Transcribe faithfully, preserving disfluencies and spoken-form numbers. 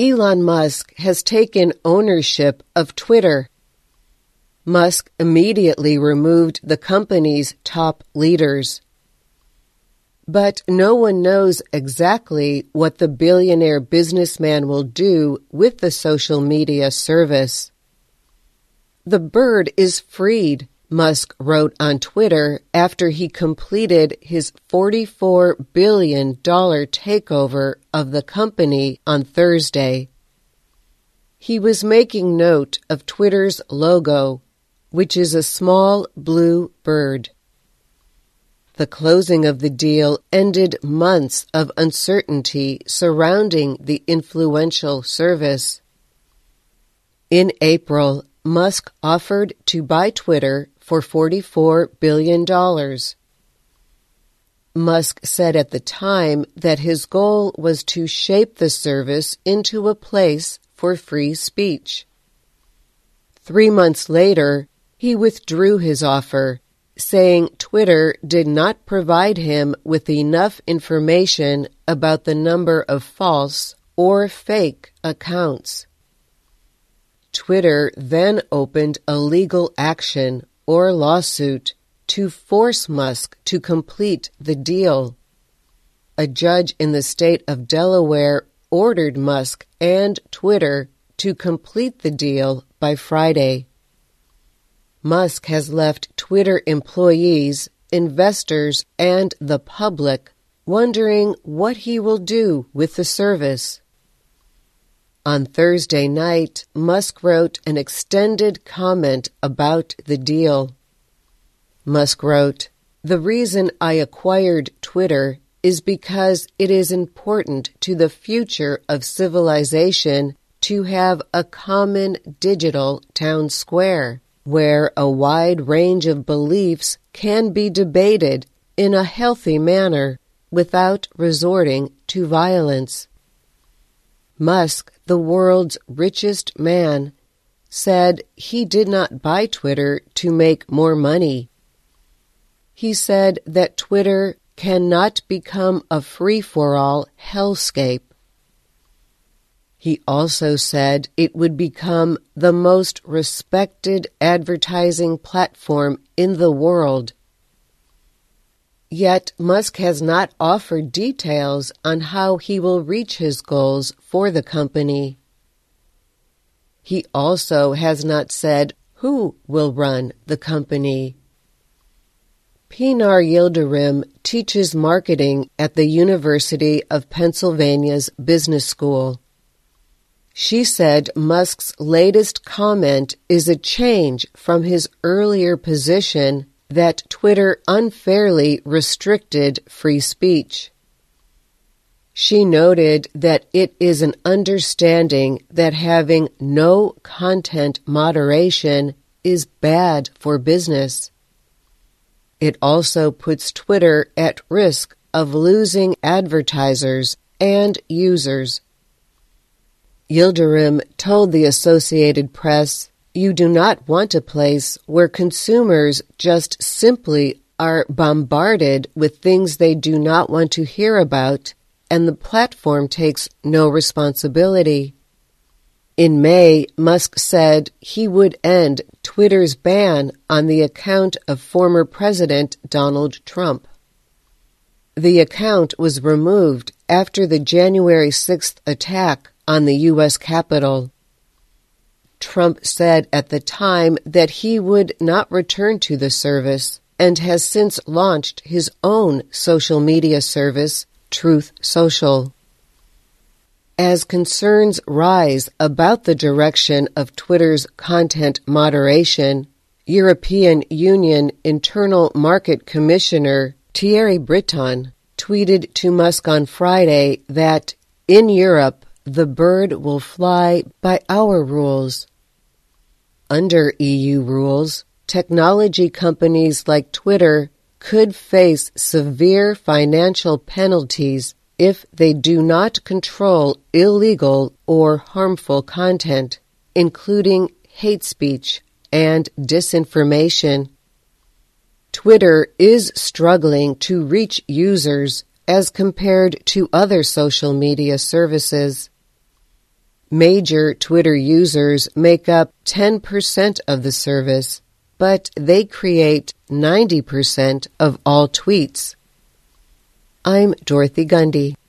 Elon Musk has taken ownership of Twitter. Musk immediately removed the company's top leaders. But no one knows exactly what the billionaire businessman will do with the social media service. "The bird is freed," Musk wrote on Twitter after he completed his forty-four billion dollars takeover of the company on Thursday. He was making note of Twitter's logo, which is a small blue bird. The closing of the deal ended months of uncertainty surrounding the influential service. In April, Musk offered to buy Twitter for forty-four billion dollars. Musk said at the time that his goal was to shape the service into a place for free speech. Three months later, he withdrew his offer, saying Twitter did not provide him with enough information about the number of false or fake accounts. Twitter then opened a legal action or lawsuit to force Musk to complete the deal. A judge in the state of Delaware ordered Musk and Twitter to complete the deal by Friday. Musk has left Twitter employees, investors, and the public wondering what he will do with the service. On Thursday night, Musk wrote an extended comment about the deal. Musk wrote, "The reason I acquired Twitter is because it is important to the future of civilization to have a common digital town square, where a wide range of beliefs can be debated in a healthy manner without resorting to violence." Musk, the world's richest man, said he did not buy Twitter to make more money. He said that Twitter cannot become a free-for-all hellscape. He also said it would become the most respected advertising platform in the world. Yet Musk has not offered details on how he will reach his goals for the company. He also has not said who will run the company. Pinar Yildirim teaches marketing at the University of Pennsylvania's Business School. She said Musk's latest comment is a change from his earlier position that Twitter unfairly restricted free speech. She noted that it is an understanding that having no content moderation is bad for business. It also puts Twitter at risk of losing advertisers and users. Yildirim told the Associated Press, "You do not want a place where consumers just simply are bombarded with things they do not want to hear about, and the platform takes no responsibility." In May, Musk said he would end Twitter's ban on the account of former President Donald Trump. The account was removed after the January sixth attack on the U S Capitol. Trump said at the time that he would not return to the service and has since launched his own social media service, Truth Social. As concerns rise about the direction of Twitter's content moderation, European Union Internal Market Commissioner Thierry Breton tweeted to Musk on Friday that, in Europe, the bird will fly by our rules. Under E U rules, technology companies like Twitter could face severe financial penalties if they do not control illegal or harmful content, including hate speech and disinformation. Twitter is struggling to reach users as compared to other social media services. Major Twitter users make up ten percent of the service, but they create ninety percent of all tweets. I'm Dorothy Gundy.